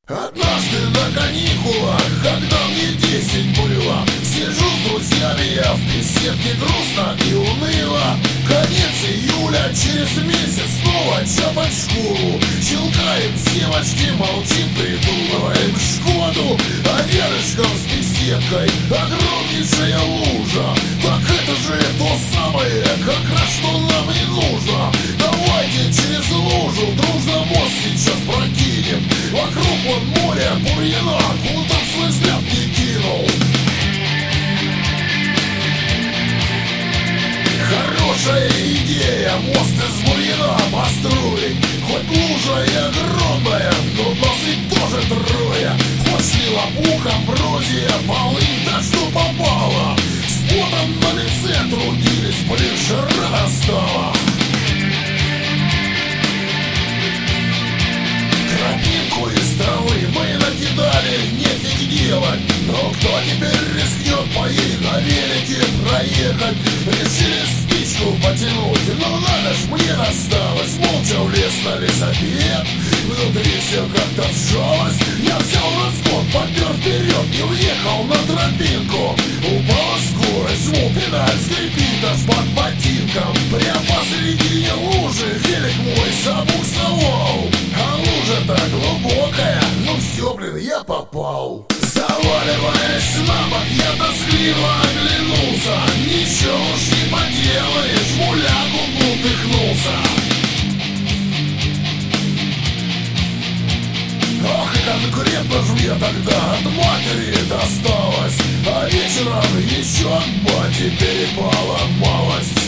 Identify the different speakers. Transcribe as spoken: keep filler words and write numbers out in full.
Speaker 1: Однажды на каникулах, когда мне десять было, сижу с друзьями я в беседке, грустно и уныло. Конец июля, через месяц снова чапать школу. Щелкаем семочки, молчим, придумываем Шкоду. А рядышком с беседкой огромнейшая лужа. Так это же то самое, как раз что нам и нужно. Давайте через лужу дружно мост сейчас прокинем. Вокруг вон море, бурьяна, куда свой взгляд не кинул. Хорошая идея, мост из бурьяна построить. Хоть лужа и огромная, но нас ведь тоже трое. Пошли лопуха, прозия, полынь, да что попало. С потом на лице трудились, блин, жара стала. Тропинку из травы мы накидали, нефиг делать. Но кто теперь рискнет по ей на велике проехать? Решили спичку потянуть, но надо ж мне досталось. Молча влез на лесопед, внутри все как-то сжалось. Я взял разгон, попер вперед и уехал на тропинку. Упала скорость, жму педаль, скрипит аж под ботинком. Прямо посередине лужи велик мой забуксовал. А лужа-то глубокая, ну все, блин, я попал. Заваливаясь на бок, я тоскливо оглянулся. Ничего уж не поделаешь, муляку бултыхнулся. Ох, и конкретно ж мне тогда от матери досталось. А вечером еще от бати перепала малость.